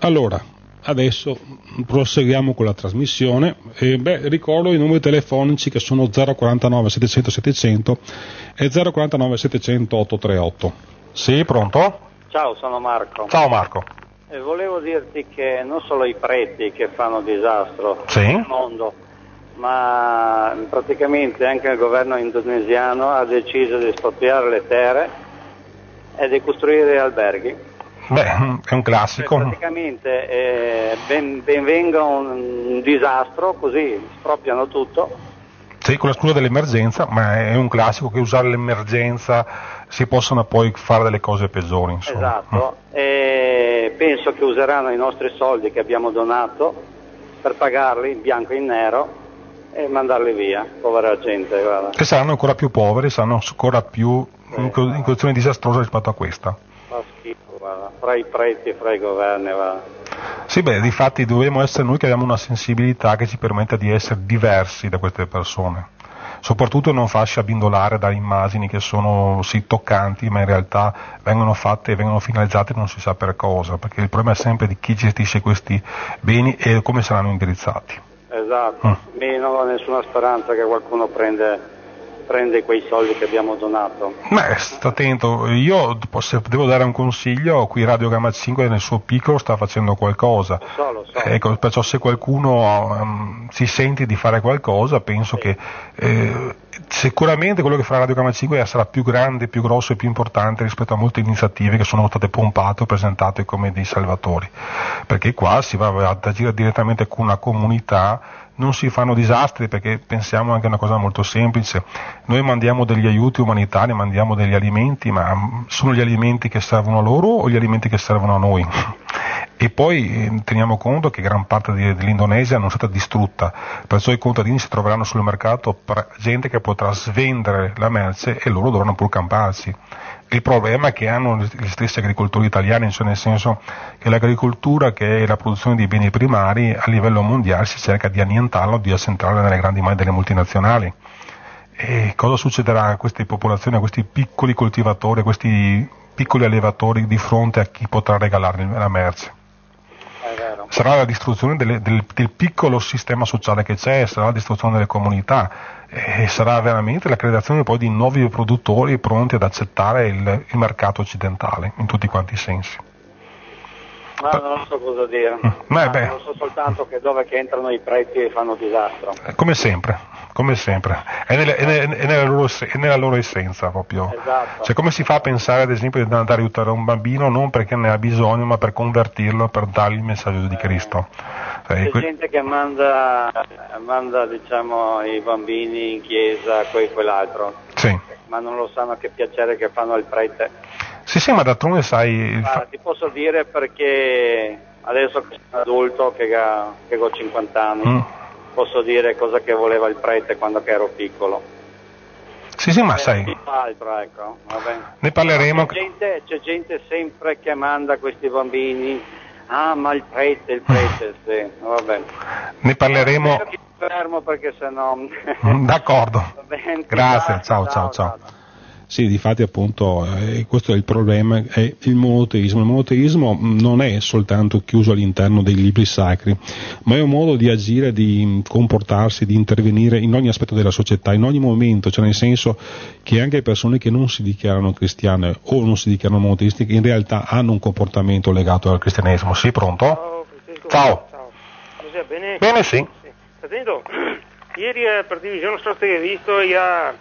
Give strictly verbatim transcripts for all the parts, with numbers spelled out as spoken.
Allora, adesso proseguiamo con la trasmissione. E, beh, ricordo i numeri telefonici che sono zero quarantanove settecento settecento e zero quarantanove settecento ottocentotrentanotto. Sì, pronto? Ciao, sono Marco. Ciao Marco. E volevo dirti che non solo i preti che fanno disastro sì. nel mondo, ma praticamente anche il governo indonesiano ha deciso di espropriare le terre e di costruire alberghi. Beh, è un classico. Cioè, praticamente eh, ben, ben venga un, un disastro, così espropriano tutto. Sì, con la scusa dell'emergenza, ma è un classico che usare l'emergenza si possono poi fare delle cose peggiori, insomma. Esatto, mm. E penso che useranno i nostri soldi che abbiamo donato per pagarli in bianco e in nero e mandarli via, povera gente, guarda. Che saranno ancora più poveri, saranno ancora più sì, in, in condizioni disastrose rispetto a questa. Fa schifo, guarda, fra i preti e fra i governi, guarda. Sì, beh, difatti dobbiamo essere noi che abbiamo una sensibilità che ci permette di essere diversi da queste persone. Soprattutto non farsi abbindolare da immagini che sono sì toccanti, ma in realtà vengono fatte e vengono finalizzate non si sa per cosa, perché il problema è sempre di chi gestisce questi beni e come saranno indirizzati. Esatto, mm. Io non ho nessuna speranza che qualcuno prende, prende quei soldi che abbiamo donato. Beh, sta attento, io se devo dare un consiglio, qui Radio Gamma cinque nel suo piccolo sta facendo qualcosa, lo so, lo so. Ecco, perciò se qualcuno um, si sente di fare qualcosa, penso sì. che eh, sicuramente quello che farà Radio Gamma cinque sarà più grande, più grosso e più importante rispetto a molte iniziative che sono state pompate o presentate come dei salvatori, perché qua si va ad agire direttamente con una comunità. Non si fanno disastri, perché pensiamo anche a una cosa molto semplice: noi mandiamo degli aiuti umanitari, mandiamo degli alimenti, ma sono gli alimenti che servono a loro o gli alimenti che servono a noi? E poi eh, teniamo conto che gran parte di, dell'Indonesia non è stata distrutta, perciò i contadini si troveranno sul mercato per gente che potrà svendere la merce e loro dovranno pur camparsi. Il problema è che hanno gli stessi agricoltori italiani, cioè nel senso che l'agricoltura, che è la produzione di beni primari, a livello mondiale si cerca di annientarlo, di accentrarlo nelle grandi mani delle multinazionali. E cosa succederà a queste popolazioni, a questi piccoli coltivatori, a questi piccoli allevatori di fronte a chi potrà regalarne la merce? Sarà la distruzione delle, del, del piccolo sistema sociale che c'è, sarà la distruzione delle comunità e sarà veramente la creazione poi di nuovi produttori pronti ad accettare il, il mercato occidentale in tutti quanti i sensi. Ma non so cosa dire, mm. Ma beh. non so soltanto che dove che entrano i preti e fanno disastro. Come sempre, come sempre, è, nelle, è, nelle, è, nella, loro, è nella loro essenza proprio. Esatto. Cioè, come si fa a pensare ad esempio di andare a aiutare un bambino non perché ne ha bisogno, ma per convertirlo, per dargli il messaggio di Cristo? Cioè, C'è que- gente che manda, manda diciamo i bambini in chiesa, quel quell'altro, sì. ma non lo sanno che piacere che fanno al prete. Sì, sì, ma d'altronde sai... Guarda, ti posso dire perché adesso che sono adulto, che, ha, che ho cinquanta anni, mm. posso dire cosa che voleva il prete quando ero piccolo. Sì, sì, ma eh, sai... Altro, ecco, va bene. Ne parleremo... C'è gente, c'è gente sempre che manda questi bambini, ah, ma il prete, il prete, mm. sì, va bene. Ne parleremo... Spero che mi fermo perché sennò... D'accordo. Va bene, grazie, ciao, ciao, ciao. ciao. Sì, difatti appunto eh, questo è il problema, è il monoteismo. Il monoteismo non è soltanto chiuso all'interno dei libri sacri, ma è un modo di agire, di comportarsi, di intervenire in ogni aspetto della società, in ogni momento, cioè nel senso che anche persone che non si dichiarano cristiane o non si dichiarano monoteisti, in realtà hanno un comportamento legato al cristianesimo. Sì, pronto? Ciao, Francesco. Ciao. Ciao. Cos'è, bene? Bene, sì. sì. Sentendo, ieri eh, per divisione strosta che hai visto, io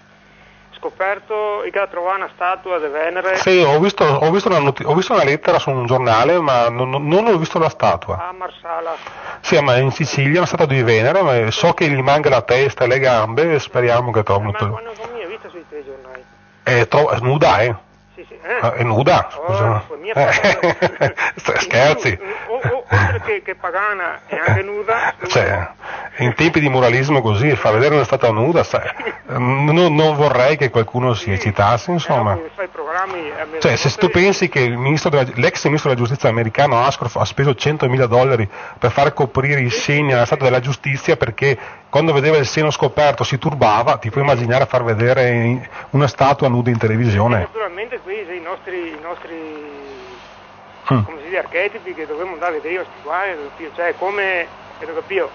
scoperto che ha trovato una statua di Venere. Sì, ho visto, ho visto, una, not- ho visto una lettera su un giornale, ma non, non ho visto la statua. A Marsala. Sì, ma in Sicilia è una statua di Venere, ma so che gli manca la testa e le gambe e speriamo che trovino... Ma quando non mi hai visto sui telegiornali? È, tro- è nuda, eh? Sì, sì. Eh? È nuda, scusa. Oh, mia eh. Scherzi. O, o, oltre che, che pagana è anche nuda. Cioè, in tempi di moralismo così, fa vedere una statua nuda, sai, non, non vorrei che qualcuno si eccitasse, insomma. Cioè, se tu pensi che il ministro della, l'ex ministro della giustizia americano Ashcroft ha speso centomila dollari per far coprire i segni alla statua della giustizia perché quando vedeva il seno scoperto si turbava, ti puoi immaginare a far vedere una statua nuda in televisione? Naturalmente qui i nostri, i nostri mm. come si dice, archetipi che dobbiamo andare a vedere questi qua, cioè come, credo capito,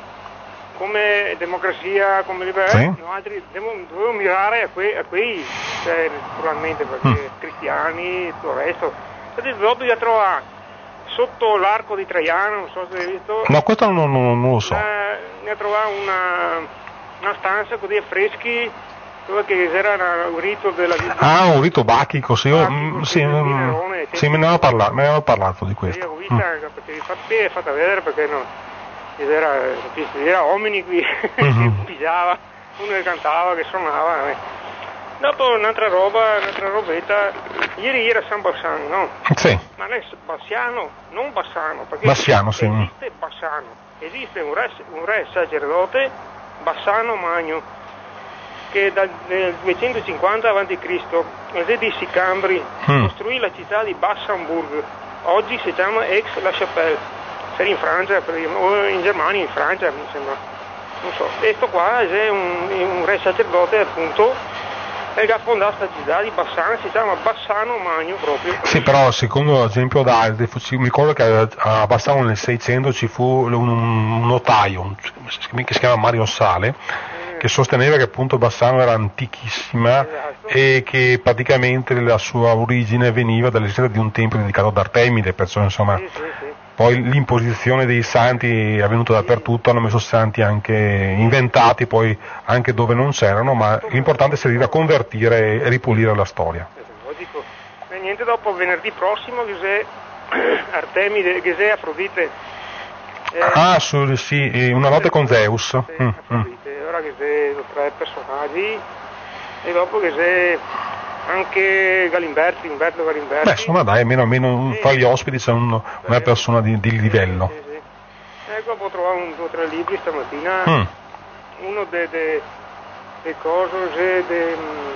come democrazia, come libertà, sì. noi altri dobbiamo, dobbiamo mirare a quei, a quei cioè, naturalmente, perché mm. cristiani e tutto il resto. Quindi dopo bisogna trovare sotto l'arco di Traiano, non so se hai visto. No, questo non, non, non lo so. Ne ha trovato una, una stanza così affreschi, dove che era un rito della vita. Ah, un rito bachico, sì, io, Bachico, sì, Nerone, sì, me ne avevo parlato, me ne avevo parlato di questo. Io ho visto, mm. perché infatti è fatta vedere perché no, era, era uomini qui, mm-hmm. che pigiava, uno che cantava, che suonava. Eh. Dopo un'altra roba, un'altra robetta, ieri era San Bassano, no? Sì. Ma non è Bassiano, non Bassano, perché Bassiano, sì. esiste Bassano, esiste un re, un re sacerdote, Bassano Magno, che dal nel duecentocinquanta avanti Cristo, il re di Sicambri, mm. costruì la città di Bassamburg, oggi si chiama Aix-la Chapelle, se in Francia, o in Germania, in Francia mi sembra, non so. E sto qua è un, un re sacerdote appunto, e che ha fondato questa città di Bassano, si chiama Bassano Magno proprio. Sì, però secondo l'esempio d'Alde, mi ricordo che a Bassano nel seicento ci fu un, un notaio un, che si chiama Mario Sale, che sosteneva che appunto Bassano era antichissima, esatto. E che praticamente la sua origine veniva dall'esistenza di un tempio dedicato ad Artemide, perciò insomma sì, sì, sì. Poi l'imposizione dei santi è avvenuta dappertutto, hanno messo santi anche inventati, poi anche dove non c'erano, ma l'importante è servire a convertire e ripulire la storia. Logico. E niente, dopo venerdì prossimo che c'è Artemide, che c'è Afrodite. Eh, ah, su, sì, una notte con Zeus. Sì, mm, Afrodite. Mm. Ora che c'è tre personaggi e dopo che c'è anche Galimberti, Umberto Galimberti. Beh, insomma dai, almeno, almeno sì. Tra gli ospiti c'è un, una persona di, di livello. Sì, sì, sì. Ecco, ho trovato un, due o tre libri stamattina, mm. uno de, de, de cose, de,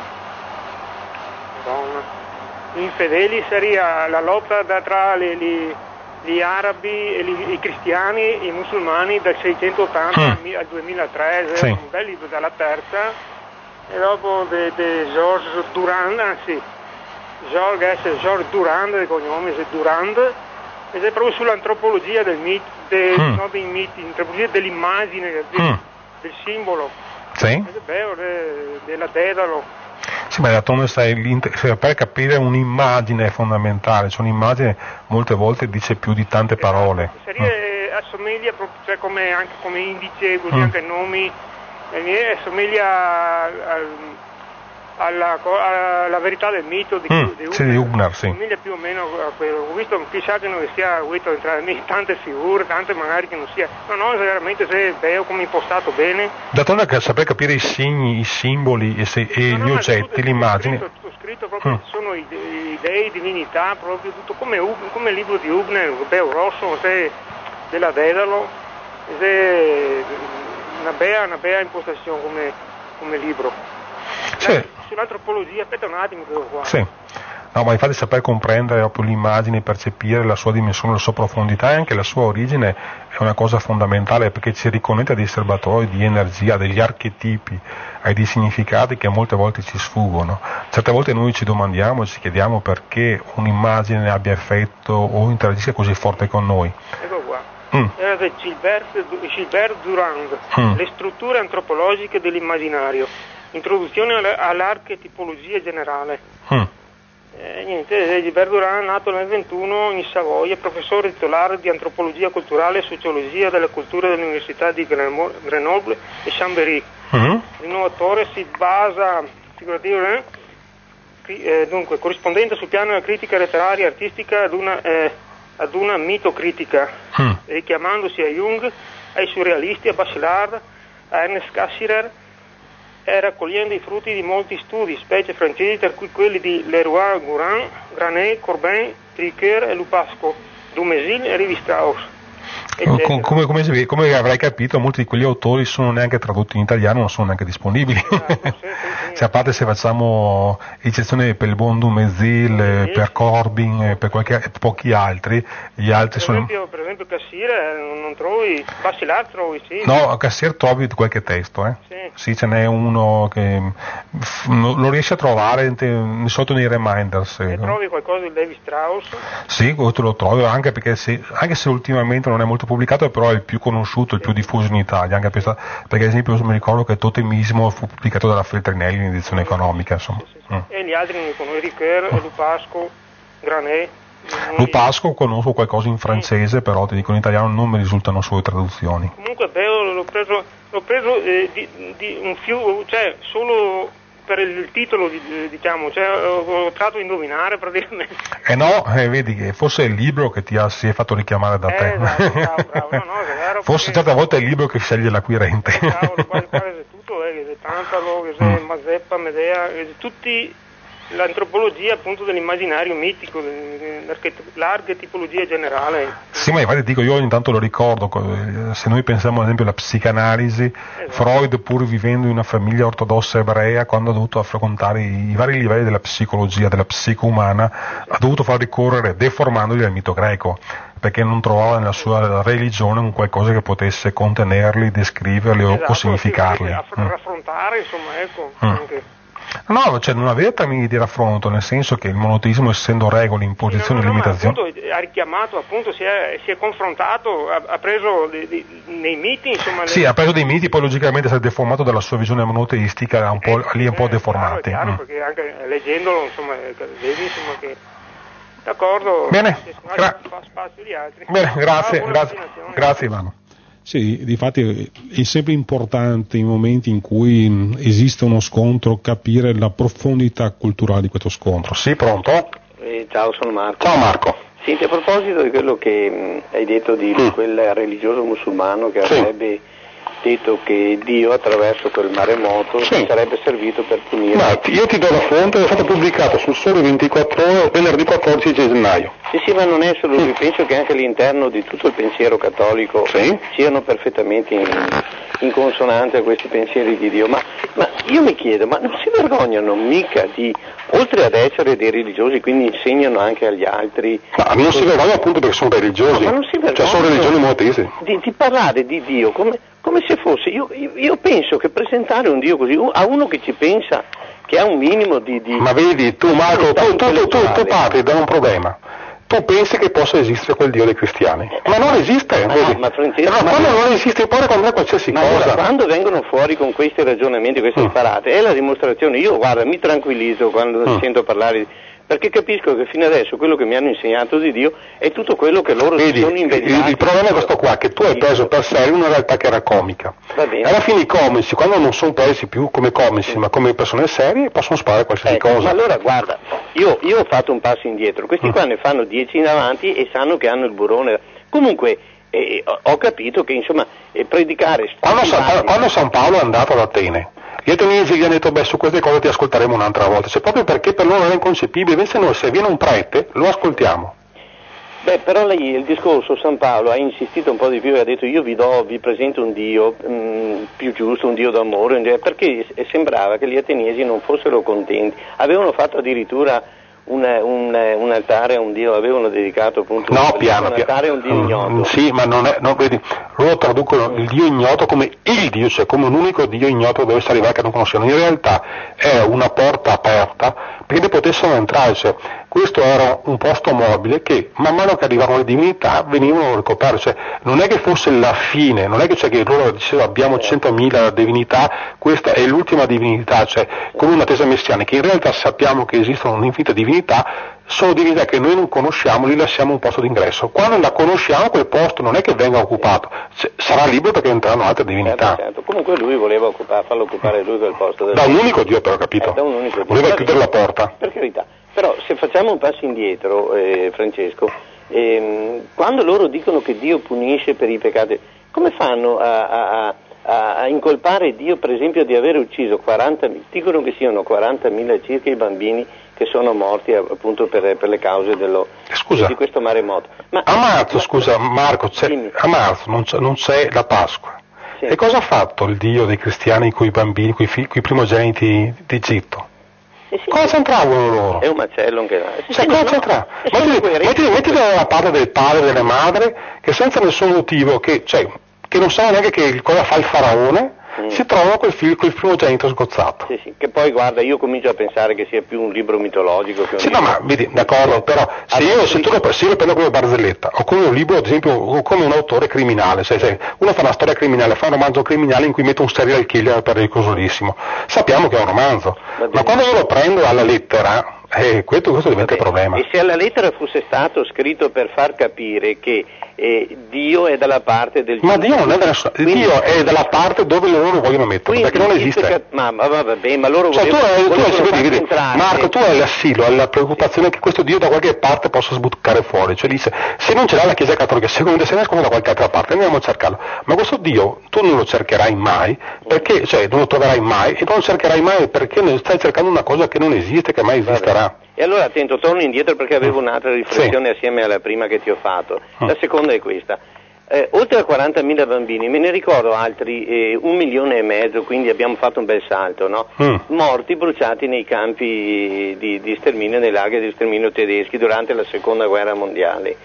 Madonna, infedeli, seria la lotta da, tra le, le, gli arabi, e gli, i cristiani e i musulmani dal seicentottanta mm. al duemilatré, sì. Un bel libro dalla terza. E dopo di Georges Durand, anzi Georges Georges Durand, il cognome è Durand, ed è proprio sull'antropologia del mito, de, mm. no, dei miti, l'antropologia dell'immagine, del, mm. del simbolo, sì. Ed è bello, de, della Dedalo. Sì, ma d'altronde sai, per capire un'immagine è fondamentale, cioè un'immagine molte volte dice più di tante parole. Esatto. Seria, mm. assomiglia proprio, cioè come, anche come indice, così mm. anche nomi. E assomiglia alla, alla verità del mito di, mm, di Hubner, sì, di Hubner, sì. Assomiglia più o meno a quello. Ho visto, chissà che non sia avuto entrare in tante figure, tante magari che non sia. No, no, veramente se è bello, come impostato bene. D'altronde che saper capire i segni, i simboli e, se, e no, gli no, oggetti, tutto, l'immagine. Tutto, tutto scritto proprio, mm. sono i, i dei, divinità, proprio tutto come, come il libro di Hubner, bello rosso, se, della Dedalo, se, Una bella, una bella impostazione come, come libro. Sì. Sull'antropologia, aspetta un attimo che qua. Sì. No, ma infatti saper comprendere proprio l'immagine, percepire la sua dimensione, la sua profondità e anche la sua origine è una cosa fondamentale, perché ci riconnette a dei serbatoi di energia, degli archetipi, ai dei significati che molte volte ci sfuggono. Certe volte noi ci domandiamo e ci chiediamo perché un'immagine abbia effetto o interagisca così forte con noi. Ecco qua. Mm. Era di Gilbert, Gilbert Durand, mm. Le strutture antropologiche dell'immaginario, introduzione all'archetipologia generale. Mm. Eh, niente, Gilbert Durand, nato nel ventuno in Savoia, professore titolare di antropologia culturale e sociologia della cultura dell'Università di Grenoble e Chambéry. Mm. L'innovatore si basa, figurativamente, eh, dunque, corrispondente sul piano della critica letteraria e artistica ad una... Eh, ad una mitocritica, mm. richiamandosi a Jung, ai surrealisti, a Bachelard, a Ernest Cassirer, e raccogliendo i frutti di molti studi, specie francesi, tra cui quelli di Leroy-Gourhan, Granet, Corbin, Ricoeur e Lupasco, Dumézil e Lévi-Strauss. Com, come, come, come avrai capito, molti di quegli autori sono neanche tradotti in italiano, non sono neanche disponibili. Esatto, sì, sì, sì. Se a parte se facciamo eccezione per il buon Dumezil, sì, per Corbin e per qualche, pochi altri, gli altri per sono... Esempio, per esempio Cassiere non, non trovi, Basilar trovi, sì. No, Cassiere trovi qualche testo, eh. Sì. Sì, ce n'è uno che lo riesci a trovare di solito nei reminders. E trovi qualcosa di Levi Strauss? Sì, questo lo trovo, anche perché se, anche se ultimamente non è molto pubblicato, però è il più conosciuto, il più diffuso in Italia, anche per, perché ad esempio mi ricordo che Totemismo fu pubblicato dalla Feltrinelli in edizione economica, insomma. Sì, sì, sì. Mm. E gli altri non conosco, Ricoeur, mm. Lupasco, Granet. Lupasco conosco qualcosa in francese, mm. però ti dico in italiano non mi risultano sue traduzioni. Comunque bello, l'ho preso, l'ho preso eh, di, di un fiu, cioè solo per il titolo, diciamo, cioè ho tratto di indovinare praticamente. Eh no, eh, vedi che forse è il libro che ti ha, si è fatto richiamare da eh, te. Esatto, bravo, bravo. No, no, è vero, forse perché... certe volte è il libro che sceglie l'acquirente. Eh, cavolo, quasi, quasi tutto, eh, che Tantalo, che se mm. Mazeppa, Medea, che tutti l'antropologia appunto dell'immaginario mitico, l'archetipologia generale. Sì, ma infatti dico, io ogni tanto lo ricordo, se noi pensiamo ad esempio alla psicanalisi, esatto. Freud pur vivendo in una famiglia ortodossa ebrea, quando ha dovuto affrontare i vari livelli della psicologia, della psico umana, ha dovuto far ricorrere, deformandoli al mito greco, perché non trovava nella sua religione un qualcosa che potesse contenerli, descriverli esatto, o significarli. Sì, sì, raffrontare, insomma, ecco. Mm. Anche. No, cioè non aveva termini di raffronto, nel senso che il monoteismo, essendo regole, imposizioni e no, no, no, limitazioni... Appunto, ha richiamato, appunto, si è, si è confrontato, ha, ha preso di, di, nei miti, insomma... Sì, le... ha preso dei miti, poi logicamente si è deformato dalla sua visione monoteistica, un po', eh, lì un po' deformati. Chiaro, mm. perché anche leggendolo, insomma, vedi, insomma, che... D'accordo, bene, gra- fa spazio di altri. Bene, grazie, ah, grazie, grazie Ivano. Sì, difatti è sempre importante in momenti in cui esiste uno scontro capire la profondità culturale di questo scontro. Sì, pronto? Eh, ciao, sono Marco. Ciao Marco. Senti, a proposito di quello che mh, hai detto di mm. quel religioso musulmano che sì. avrebbe detto che Dio attraverso quel maremoto sì. sarebbe servito per punire... Ma io ti do la fonte, è stato pubblicato sul Sole ventiquattro Ore venerdì quattordici gennaio. Sì, sì, ma non è solo lui, penso che anche all'interno di tutto il pensiero cattolico sì. siano perfettamente in, in consonanza a questi pensieri di Dio, ma, ma io mi chiedo, ma non si vergognano mica di, oltre ad essere dei religiosi, quindi insegnano anche agli altri... Ma non si vergognano appunto perché sono religiosi, no, ma non si cioè sono religioni monoteisti. Di, di parlare di Dio come, come se fosse, io, io, io penso che presentare un Dio così, a uno che ci pensa, che ha un minimo di... di ma vedi, tu Marco, tu, tu, tu, tu, tu parti da un problema. Tu pensi che possa esistere quel Dio dei cristiani, ma non esiste, ma, vedi? ma, Francesco, ma quando non esiste poi con me qualsiasi ma cosa. Allora, quando vengono fuori con questi ragionamenti, queste mm. parate, è la dimostrazione. Io guarda, mi tranquillizzo quando mm. sento parlare di... perché capisco che fino adesso quello che mi hanno insegnato di Dio è tutto quello che loro vedi, si sono inventati. Il, il problema è questo qua, che tu hai preso per serio una realtà che era comica. Va bene. Alla fine i comici, quando non sono presi più come comici, ma come persone serie, possono sparare qualsiasi ecco, cosa. Ma allora guarda, io, io ho fatto un passo indietro, questi mm. qua ne fanno dieci in avanti e sanno che hanno il burrone. Comunque eh, ho capito che insomma eh, predicare... Quando San, Paolo, quando San Paolo è andato ad Atene, gli ateniesi gli hanno detto, beh, su queste cose ti ascolteremo un'altra volta, cioè proprio perché per loro era inconcepibile, invece noi se viene un prete lo ascoltiamo. Beh, però lei, il discorso, San Paolo ha insistito un po' di più e ha detto io vi do, vi presento un Dio mh, più giusto, un Dio d'amore, perché sembrava che gli ateniesi non fossero contenti, avevano fatto addirittura un, un, un altare a un Dio, avevano dedicato appunto no, un, piano, un altare a un Dio ignoto. Mm, sì, ma non è, no, vedi, loro traducono il Dio ignoto come il Dio, cioè come un unico Dio ignoto dove si arriva che non conoscono. In realtà è una porta aperta perché potessero entrare, cioè, questo era un posto mobile che man mano che arrivavano le divinità venivano ricoperte, cioè non è che fosse la fine, non è che, cioè, che loro dicevano abbiamo centomila divinità, questa è l'ultima divinità, cioè come una tesa messianica, in realtà sappiamo che esistono un'infinita divinità, sono divinità che noi non conosciamo, li lasciamo un posto d'ingresso, quando la conosciamo quel posto non è che venga occupato, sarà libero perché entreranno altre divinità. Certo, certo. Comunque lui voleva occupare, farlo occupare lui quel posto. Del da un unico Dio però, capito? Eh, da un unico Dio. Voleva chiudere la porta. Per carità. Però se facciamo un passo indietro, eh, Francesco, ehm, quando loro dicono che Dio punisce per i peccati, come fanno a, a, a, a incolpare Dio per esempio di aver ucciso quaranta, dicono che siano quarantamila circa i bambini che sono morti appunto per, per le cause dello, scusa, di questo maremoto. Ma, a marzo, ma, scusa Marco, c'è, a marzo non c'è, non c'è la Pasqua. Sì. E cosa ha fatto il Dio dei cristiani con i bambini, con i primogeniti d'Egitto? Eh sì, cosa c'entravano loro? È un macello anche sì, cioè, cosa no, c'entra? Mettili, mettili dalla parte del padre e delle madri che senza nessun motivo, che, cioè, che non sanno neanche che cosa fa il faraone, mm. si trovano quel figlio, quel primogenito sgozzato. Sì, sì, che poi guarda, io comincio a pensare che sia più un libro mitologico che un sì, libro... no, ma vedi, d'accordo, però se io, se tu lo, se io lo prendo come barzelletta, o come un libro, ad esempio, o come un autore criminale, se, se uno fa una storia criminale, fa un romanzo criminale in cui mette un serial killer pericolosissimo, sappiamo che è un romanzo, ma quando io lo prendo alla lettera, eh, questo, questo diventa il problema. E se alla lettera fosse stato scritto per far capire che eh, Dio è dalla parte del ma Dio non è dalla, quindi, Dio è dalla parte dove loro vogliono metterlo, perché non esiste. Ca- ma, ma vabbè, ma loro cioè, volevano, tu hai, tu hai, vedi, entrare. Marco, tu hai l'assilo, hai la preoccupazione che questo Dio da qualche parte possa sbucare fuori, cioè dice, se non ce l'ha la Chiesa Cattolica, secondo se ne escono da qualche altra parte, andiamo a cercarlo. Ma questo Dio tu non lo cercherai mai, perché, cioè non lo troverai mai, e non lo cercherai mai perché stai cercando una cosa che non esiste, che mai esisterà. Vabbè. E allora attento, torno indietro perché avevo un'altra riflessione sì. assieme alla prima che ti ho fatto. La seconda è questa. Eh, oltre a quarantamila bambini, me ne ricordo altri eh, un milione e mezzo, quindi abbiamo fatto un bel salto, no? Mm. Morti bruciati nei campi di, di sterminio, nei laghi di sterminio tedeschi durante la seconda guerra mondiale.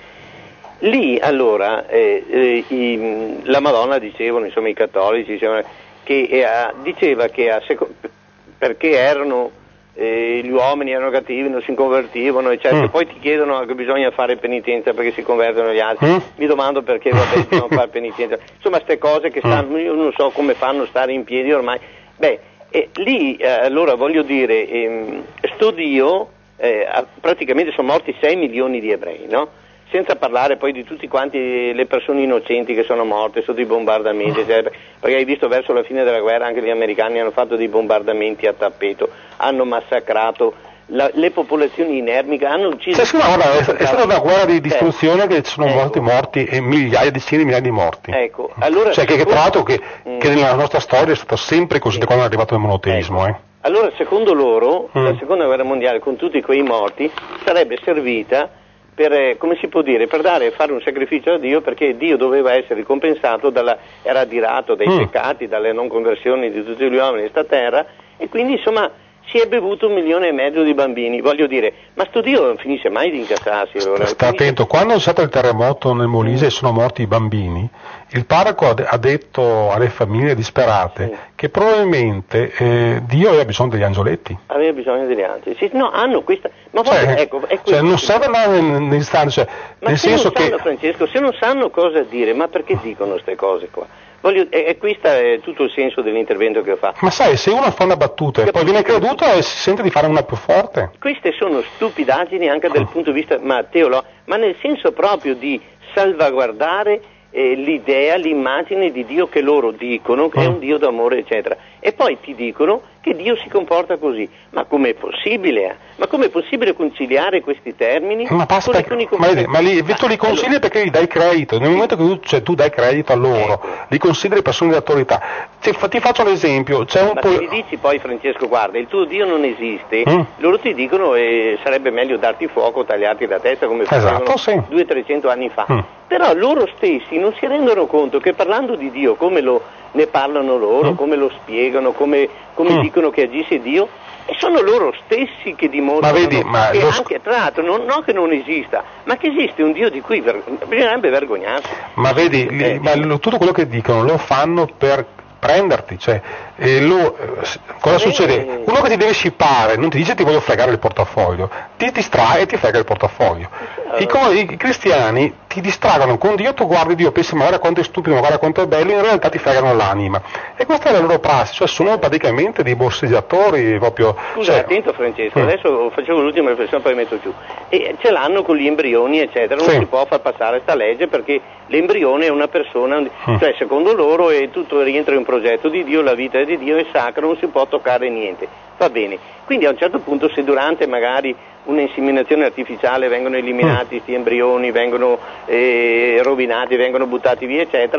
Lì allora eh, eh, i, la Madonna dicevano, insomma i cattolici dicevano che eh, diceva che a seco- perché erano eh, gli uomini erano cattivi, non si convertivano, eccetera. Mm. Poi ti chiedono che bisogna fare penitenza perché si convertono gli altri. Mm. Mi domando perché vabbè bisogna fare penitenza. Insomma, queste cose che stanno, io non so come fanno a stare in piedi ormai. Beh, eh, lì eh, allora voglio dire, ehm, sto Dio, eh, praticamente sono morti sei milioni di ebrei, no? Senza parlare poi di tutti quanti le persone innocenti che sono morte sotto i bombardamenti, eccetera, perché hai visto verso la fine della guerra anche gli americani hanno fatto dei bombardamenti a tappeto, hanno massacrato la, le popolazioni inermi, hanno ucciso... Sì, sì, no, guarda, è, è stata una guerra di distruzione eh, che ci sono ecco. morti morti e migliaia, decine di migliaia di morti. Ecco, allora... Cioè che, che tra l'altro che, mm. che nella nostra storia è stata sempre così sì. da quando è arrivato il monoteismo, ecco. eh. Allora, secondo loro, mm. la seconda guerra mondiale con tutti quei morti sarebbe servita per, come si può dire, per dare, fare un sacrificio a Dio, perché Dio doveva essere ricompensato, dalla, era adirato dai mm. peccati, dalle non conversioni di tutti gli uomini di questa terra, e quindi insomma si è bevuto un milione e mezzo di bambini, voglio dire, ma sto Dio non finisce mai di incassarsi. Allora. Sta attento, quando è stato il terremoto nel Molise e sono morti i bambini, il parroco ha detto alle famiglie disperate sì. che probabilmente eh, Dio aveva bisogno degli angioletti. Aveva bisogno degli angeli, sì, no, hanno questa... Ma poi, cioè, ecco, è cioè, non serve andare nell'istante, cioè, ma nel se senso non sanno, che... Francesco, se non sanno cosa dire, ma perché dicono queste cose qua? Voglio, e, e questo è tutto il senso dell'intervento che ho fatto. Ma sai, se uno fa una battuta e poi viene creduto e si sente di fare una più forte. Queste sono stupidaggini anche dal punto di vista ma, teolo, ma nel senso proprio di salvaguardare eh, l'idea, l'immagine di Dio che loro dicono che mm. è un Dio d'amore, eccetera. E poi ti dicono che Dio si comporta così. Ma com'è possibile? Ma com'è possibile conciliare questi termini? Ma basta, con ma, vedi, ma li, tu li consideri allora, perché gli dai credito. Nel momento che tu, cioè, tu dai credito a loro, ecco. li consideri persone di autorità. Ti, ti faccio un esempio. C'è un ma po'... se gli dici poi, Francesco, guarda, il tuo Dio non esiste, mm. loro ti dicono eh, sarebbe meglio darti fuoco, tagliarti la testa come facevano esatto, sì. duecento trecento anni fa. Mm. Però loro stessi non si rendono conto che parlando di Dio, come lo, ne parlano loro, mm. come lo spiegano, come, come mm. dicono che agisce Dio, e sono loro stessi che dimostrano ma vedi, ma che lo... anche tra l'altro non, non che non esista, ma che esiste un Dio di cui ver- bisognerebbe vergognarsi. Ma vedi, eh, li, ma lo, tutto quello che dicono lo fanno per prenderti, cioè eh, lo, eh, cosa eh, succede? Uno che ti deve scippare non ti dice ti voglio fregare il portafoglio, ti distrae e ti frega il portafoglio. I, co- i cristiani ti distraggono con Dio, tu guardi Dio, pensi ma guarda quanto è stupido, ma guarda quanto è bello, in realtà ti fregano l'anima. E questa è la loro prassi, cioè sono praticamente dei borseggiatori proprio. Scusa, cioè... attento Francesco, mm. adesso facevo l'ultima riflessione poi metto giù. E ce l'hanno con gli embrioni, eccetera, non sì. si può far passare sta legge perché l'embrione è una persona, mm. cioè secondo loro è tutto rientra in un progetto di Dio, la vita è di Dio, è sacra, non si può toccare niente. Va bene. Quindi a un certo punto se durante magari un'inseminazione artificiale vengono eliminati questi mm. embrioni, vengono eh, rovinati, vengono buttati via, eccetera,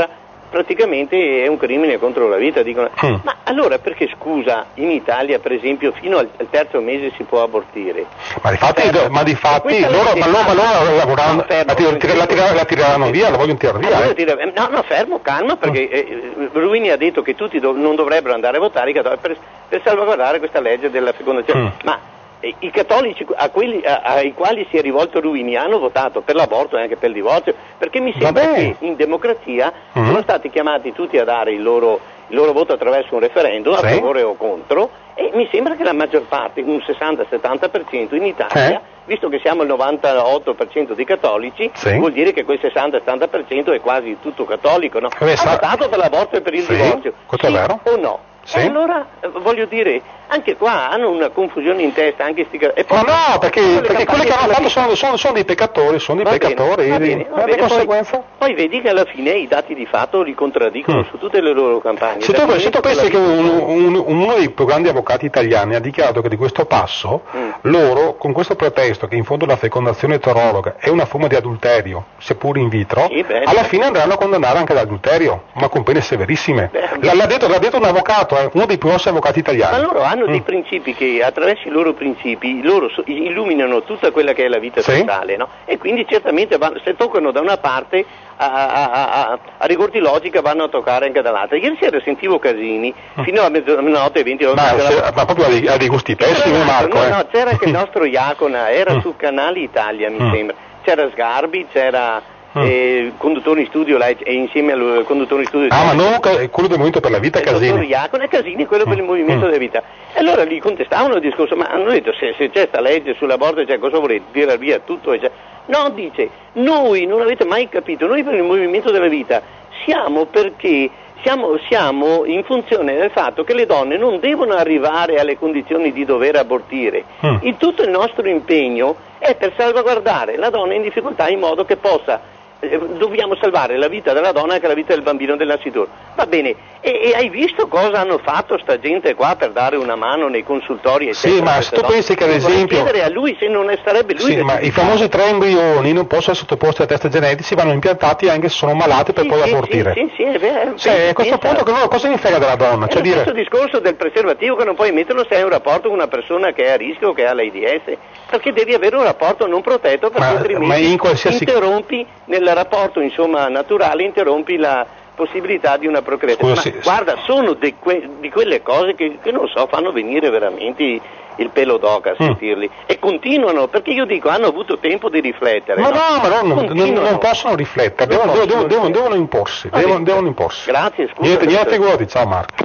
praticamente è un crimine contro la vita. Dicono, mm. ma allora perché scusa in Italia per esempio fino al, al terzo mese si può abortire? Ma di fatti, certo, ma di fatti loro, ma loro, ma loro lavorano, no, fermo, la, tir, tir, la, tir, la tireranno via, la vogliono tirare via. Allora, tira, no, no, fermo, calma, perché mm. eh, Ruini ha detto che tutti do, non dovrebbero andare a votare per, per salvaguardare questa legge della fecondazione. Mm. Ma i cattolici a quelli, a, ai quali si è rivolto Ruini hanno votato per l'aborto e anche per il divorzio, perché mi sembra Vabbè. che in democrazia mm-hmm. sono stati chiamati tutti a dare il loro, il loro voto attraverso un referendum, sì. a favore o contro, e mi sembra che la maggior parte, un sessanta settanta per cento in Italia, eh? visto che siamo il novantotto per cento di cattolici, sì. vuol dire che quel sessanta settanta per cento è quasi tutto cattolico, no? Vabbè, ha sa... votato per l'aborto e per il sì. divorzio, questo sì è vero? o no? Sì. E allora, voglio dire, anche qua hanno una confusione in testa, anche sti... e poi, ma no, perché, perché quelli che hanno fatto sono, sono, sono dei peccatori, sono dei peccatori, bene, va bene, va bene, di conseguenza. Poi, poi vedi che alla fine i dati di fatto li contraddicono mm. su tutte le loro campagne. Se tu, se tu pensi che un, un, uno dei più grandi avvocati italiani ha dichiarato che di questo passo, mm. loro, con questo pretesto che in fondo la fecondazione eterologa è una forma di adulterio, seppur in vitro, sì, alla fine andranno a condannare anche l'adulterio, ma con pene severissime. Beh, l'ha, detto, l'ha detto un avvocato, eh, uno dei più grossi avvocati italiani. Ma loro hanno mm. dei principi che attraverso i loro principi loro so, illuminano tutta quella che è la vita sì. totale, no? E quindi certamente vanno, se toccano da una parte a, a, a, a rigor di logica vanno a toccare anche dall'altra. Ieri sera sentivo Casini mm. fino a mezzanotte e venti. Ma, se, ma proprio ha dei, ha dei gusti pessimi, Marco. No, eh. no, c'era che il nostro Iacona era mm. su Canale Italia, mi mm. sembra. C'era Sgarbi, c'era Mm. Eh, conduttore in studio là, e insieme al conduttore in studio ah ma non quello del Movimento per la Vita, Casini Iacona, Casini quello mm. per il Movimento mm. della Vita, e allora gli contestavano il discorso, ma hanno detto se, se c'è sta legge sull'aborto, cioè, cosa volete, tirare via tutto, cioè. No, dice, noi non avete mai capito, noi per il Movimento della Vita siamo perché siamo, siamo in funzione del fatto che le donne non devono arrivare alle condizioni di dover abortire, mm. in tutto il nostro impegno è per salvaguardare la donna in difficoltà in modo che possa dobbiamo salvare la vita della donna e anche la vita del bambino del nascituro. Va bene, e, e hai visto cosa hanno fatto sta gente qua per dare una mano nei consultori eccetera? Sì, ma se tu pensi che ad esempio chiedere a lui se non starebbe lui sì, ma i famosi tre embrioni non possono essere sottoposti a test genetici, vanno impiantati anche se sono malati per sì, poi sì, abortire. Sì, sì, sì, è vero. Cioè, a questo punto che loro, cosa ne frega della donna? È cioè lo dire... stesso discorso del preservativo che non puoi metterlo se hai un rapporto con una persona che è a rischio, che ha l'AIDS, perché devi avere un rapporto non protetto, perché ma, altrimenti ma in qualsiasi... interrompi nel rapporto insomma naturale, interrompi la possibilità di una procreazione. Ma sì, guarda, sì. sono di, que- di quelle cose che, che non so, fanno venire veramente il pelo d'oca a sentirli mm. e continuano, perché io dico hanno avuto tempo di riflettere. Ma no, no, ma no, non, non possono riflettere, devono, possono devono, devono, devono imporsi, ah, devono, devono imporsi. Grazie, scusa. Niente, niente, guardi, ciao Marco.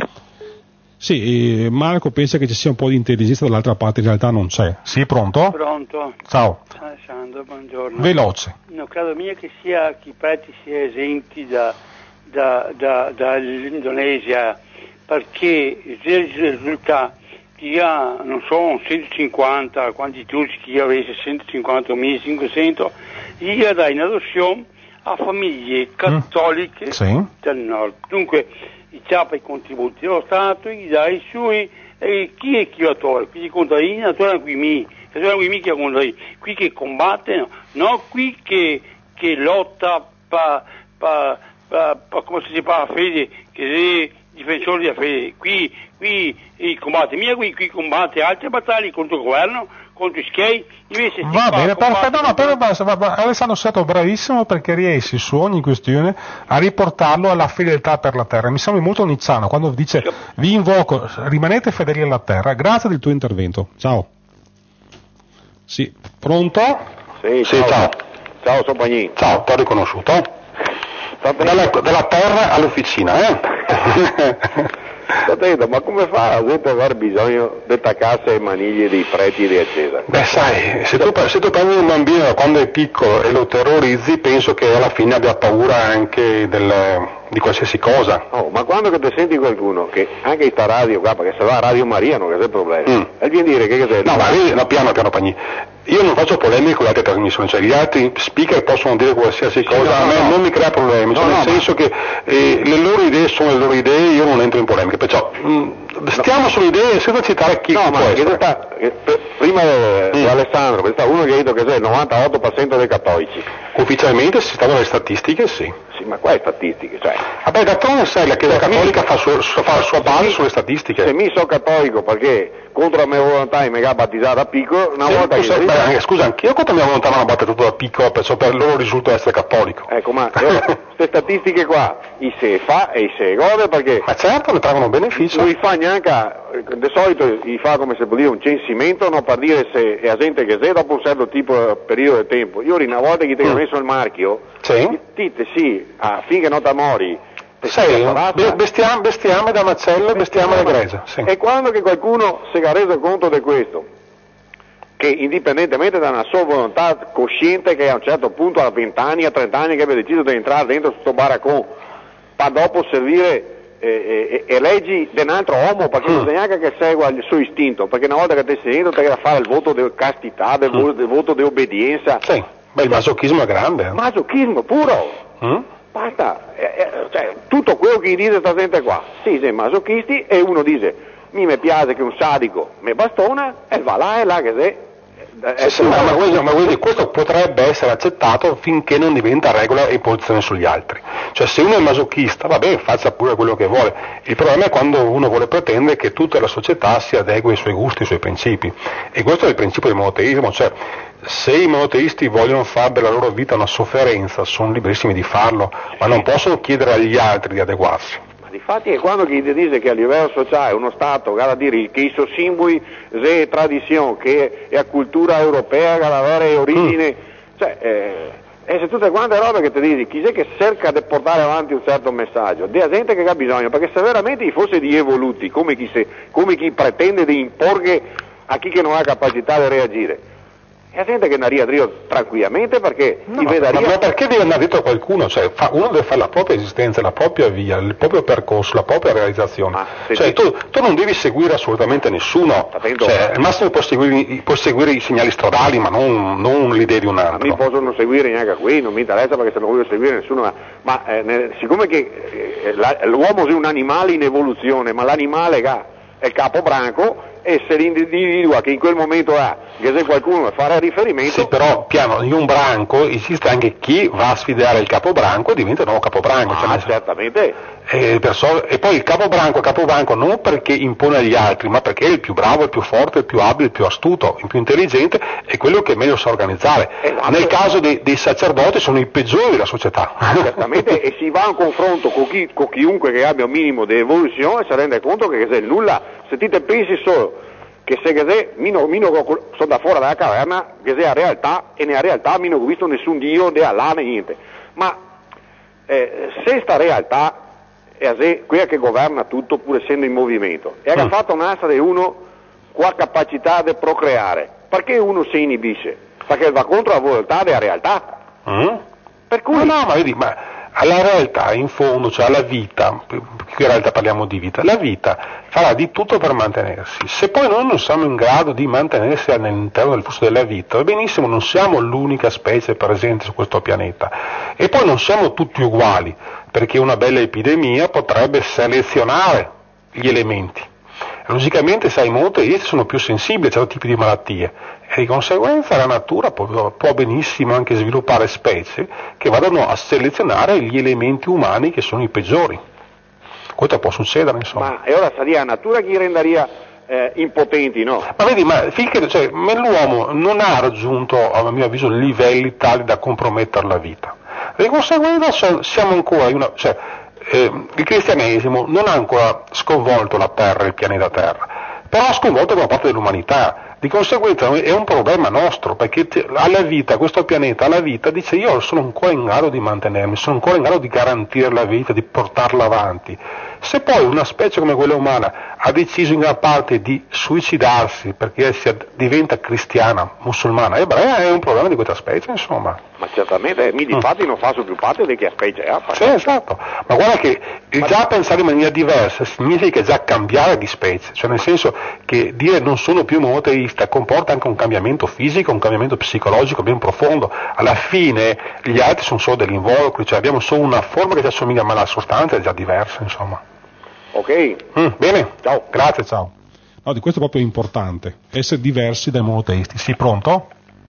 Sì, Marco pensa che ci sia un po' di intelligenza dall'altra parte, in realtà non c'è. Sì, pronto? Pronto. Ciao. Alessandro, buongiorno. Veloce. No, credo mia che sia che i preti sia esenti da, da, da, dall'Indonesia, perché risulta che ha, non so, centocinquanta, quanti turci che avesse centocinquantamila, gli dà in adozione a famiglie cattoliche mm. sì. del nord. Dunque, gli ciapa i contributi dello Stato, gli dà i suoi, e chi è chi lo toglie? Quindi conta i naturali qui mi, qui mi che conta qui che combatte, no, no qui che, che lotta pa, pa, pa, pa, come si fa la fede, che è difensore della fede, qui, qui combatte mia, qui, qui combatte altre battaglie contro il governo, contro i schei, invece va bene, perfetto, no, però basta, Alessandro è stato bravissimo perché riesce su ogni questione a riportarlo alla fedeltà per la terra. Mi sembra molto niziano quando dice vi invoco, rimanete fedeli alla terra. Grazie del tuo intervento. Ciao. Sì, pronto? Sì, sì ciao. Ciao, ciao sono Pagni. Ciao, ti ho riconosciuto. Dalla, dalla terra all'officina, eh? Attento, ma come fa a gente aver bisogno di attaccarsi ai maniglie dei preti e di eccetera? Beh sai, se tu, se tu prendi un bambino da quando è piccolo e lo terrorizzi, penso che alla fine abbia paura anche del, di qualsiasi cosa. Oh, ma quando che ti senti qualcuno che anche in sta radio qua, perché se va a Radio Maria non c'è problema, mm. e viene dire che cos'è? No, ma no, piano piano Pagni. Io non faccio polemiche con le altre trasmissioni, cioè gli altri speaker possono dire qualsiasi sì, cosa, no, a me no. non mi crea problemi, no, cioè, no, nel senso ma... che eh, le loro idee sono le loro idee, io non entro in polemiche, perciò mh, stiamo no. sulle idee senza citare chi no, può ma essere. Sta, prima di mm. Alessandro, questo uno che ha detto che c'è il novantotto per cento dei cattolici. Ufficialmente si stanno le statistiche, sì. Sì, ma quali statistiche? Cioè, vabbè, d'altronde sai, la Chiesa Cattolica fa, su, fa la sua base sulle statistiche. Se mi so cattolico perché contro la mia volontà mi ha battezzato da piccolo, una sì, volta che... So, beh, scusa, anch'io contro la mia volontà mi hanno battezzato da piccolo, perciò per loro risulta essere cattolico. Ecco, ma queste statistiche qua, i se fa e i se gode perché... Ma certo, ne traggono beneficio. Non li fa neanche, di solito gli fa come se può dire un censimento, no, per dire se è gente che se dopo un certo tipo periodo di tempo. Io una volta che ti ho mm. messo il marchio, sì. dite sì, ah, finché non ti mori. Sì, bestiame, bestiame da macello e bestiame da grezza. Sì. E quando che qualcuno si è reso conto di questo, che indipendentemente da una sua volontà cosciente che a un certo punto a venti anni, a trenta anni che abbia deciso di entrare dentro questo baraccone, per dopo servire eh, eh, leggi di un altro uomo, perché mm. non neanche che segua il suo istinto, perché una volta che ti sei dentro ti devi fare il voto di castità, del mm. voto di obbedienza. Sì, beh, il masochismo è grande. Masochismo puro. Mm? Basta, eh, eh, cioè, tutto quello che dice questa gente qua, si sei masochisti e uno dice mi mi piace che un sadico mi bastona e va là e là che se eh, sì, ma, ma, questo, ma questo potrebbe essere accettato finché non diventa regola e imposizione sugli altri. Cioè se uno è masochista, va bene, faccia pure quello che vuole. Il problema è quando uno vuole pretendere che tutta la società si adegui ai suoi gusti, ai suoi principi. E questo è il principio del monoteismo, cioè se i monoteisti vogliono fare della loro vita una sofferenza, sono liberissimi di farlo, ma non possono chiedere agli altri di adeguarsi. Difatti è quando chi dice che a livello sociale uno Stato, vale a dire che i suoi simboli, è tradizione, che è cultura europea, che avere origine, mm. cioè, eh, e se tutte quante robe che ti dici, chi è che cerca di portare avanti un certo messaggio, della gente che ha bisogno, perché se veramente fosse di evoluti, come chi, se, come chi pretende di imporre a chi che non ha capacità di reagire, è gente che andare a Rio tranquillamente perché no, ti vede ma, ma perché deve andare dietro a qualcuno? Cioè, fa, uno deve fare la propria esistenza, la propria via, il proprio percorso, la propria realizzazione. Ah, cioè, tu, tu non devi seguire assolutamente nessuno. Cioè, al massimo puoi seguire, puoi seguire i segnali stradali, ma non, non l'idea di un altro. A me possono seguire neanche qui, non mi interessa perché se non voglio seguire nessuno, ma, ma eh, ne, siccome che eh, la, l'uomo è un animale in evoluzione, ma l'animale ha è il capo branco e se l'individua che in quel momento ha, che se qualcuno fare riferimento... Sì, però piano, in un branco esiste anche chi va a sfidare il capobranco e diventa nuovo capobranco. Ah, cioè, certamente. E, perso- e poi il capobranco è capobranco non perché impone agli altri, ma perché è il più bravo, il più forte, il più abile, il più astuto, il più intelligente e quello che meglio sa organizzare. Esatto. Nel caso dei, dei sacerdoti sono i peggiori della società. Ah, certamente, e si va a un confronto con, chi, con chiunque che abbia un minimo di evoluzione si rende conto che se nulla, se ti te pensi solo che se che se, mino, mino, sono da fuori dalla caverna, che se a realtà, e nella realtà mino ho visto nessun Dio, né Allah, né niente. Ma eh, se sta realtà è a sé quella che governa tutto pur essendo in movimento, e ha mm. fatto nascere uno con la capacità di procreare, perché uno si inibisce? Perché va contro la volontà della realtà. Mm. Per cui... No, no, ma vedi, ma alla realtà, in fondo, cioè alla vita, qui in realtà parliamo di vita, la vita farà di tutto per mantenersi. Se poi noi non siamo in grado di mantenersi all'interno del flusso della vita, va benissimo, non siamo l'unica specie presente su questo pianeta. E poi non siamo tutti uguali, perché una bella epidemia potrebbe selezionare gli elementi. Logicamente, sai, i monoteisti sono più sensibili a certi tipi di malattie e di conseguenza la natura può, può benissimo anche sviluppare specie che vadano a selezionare gli elementi umani che sono i peggiori. Questo può succedere, insomma. Ma e ora sarebbe la natura che renderia eh, impotenti, no? Ma vedi, ma finché cioè, l'uomo non ha raggiunto, a mio avviso, livelli tali da compromettere la vita. Di conseguenza siamo ancora in una... Cioè, Eh, il cristianesimo non ha ancora sconvolto la Terra, il pianeta Terra, però ha sconvolto una parte dell'umanità. Di conseguenza è un problema nostro, perché alla vita, questo pianeta, alla vita, dice io sono ancora in grado di mantenermi, sono ancora in grado di garantire la vita, di portarla avanti. Se poi una specie come quella umana ha deciso in gran parte di suicidarsi perché si diventa cristiana, musulmana, ebrea, è un problema di questa specie, insomma. Ma certamente, mi di fatti mm. non fa su più parte di che specie è. Sì, esatto, ma guarda che ma già pensare in maniera diversa significa già cambiare di specie, cioè nel senso che dire non sono più monoteista comporta anche un cambiamento fisico, un cambiamento psicologico ben profondo. Alla fine gli altri sono solo degli involucri, cioè abbiamo solo una forma che ci assomiglia, ma la sostanza è già diversa, insomma. Ok. Mm, bene, ciao. Grazie, ciao. No, di questo è proprio importante, essere diversi dai monoteisti. Sì, pronto?